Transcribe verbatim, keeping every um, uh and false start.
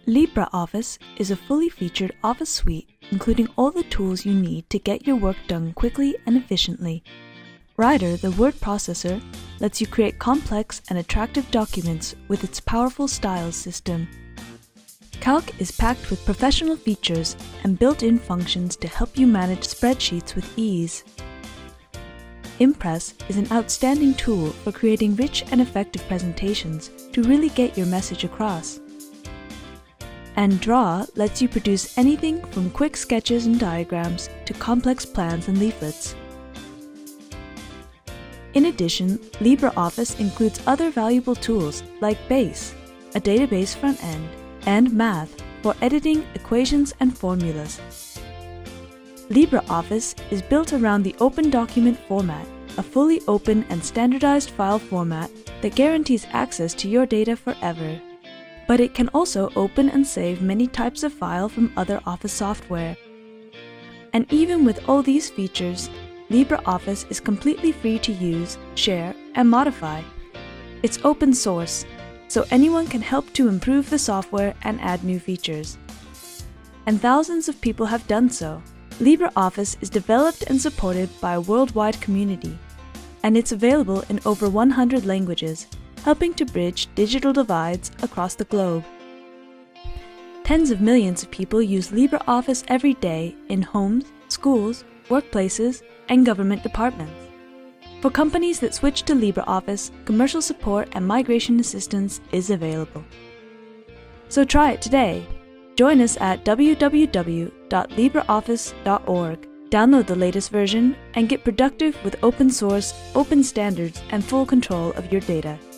LibreOffice is a fully featured Office suite including all the tools you need to get your work done quickly and efficiently. Writer, the word processor, lets you create complex and attractive documents with its powerful styles system. Calc is packed with professional features and built-in functions to help you manage spreadsheets with ease. Impress is an outstanding tool for creating rich and effective presentations to really get your message across. And Draw lets you produce anything from quick sketches and diagrams to complex plans and leaflets. In addition, LibreOffice includes other valuable tools like Base, a database front end, and Math for editing equations and formulas. LibreOffice is built around the Open Document format, a fully open and standardized file format that guarantees access to your data forever. But it can also open and save many types of file from other Office software. And even with all these features, LibreOffice is completely free to use, share, and modify. It's open source, so anyone can help to improve the software and add new features. And thousands of people have done so. LibreOffice is developed and supported by a worldwide community, and it's available in over one hundred languages, helping to bridge digital divides across the globe. Tens of millions of people use LibreOffice every day in homes, schools, workplaces, and government departments. For companies that switch to LibreOffice, commercial support and migration assistance is available. So try it today. Join us at w w w dot libreoffice dot org. Download the latest version and get productive with open source, open standards, and full control of your data.